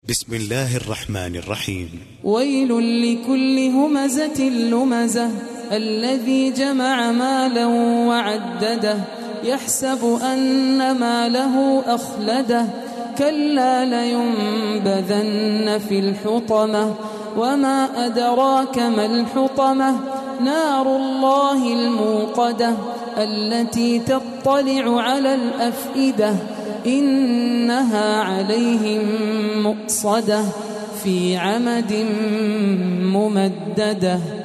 بسم الله الرحمن الرحيم. ويل لكل همزة لمزة الذي جمع مالا وعدده يحسب أن ماله أخلده كلا لينبذن في الحطمة وما أدراك ما الحطمة نار الله الموقدة التي تطلع على الأفئدة إنها عليهم مؤصدة في عمد ممددة.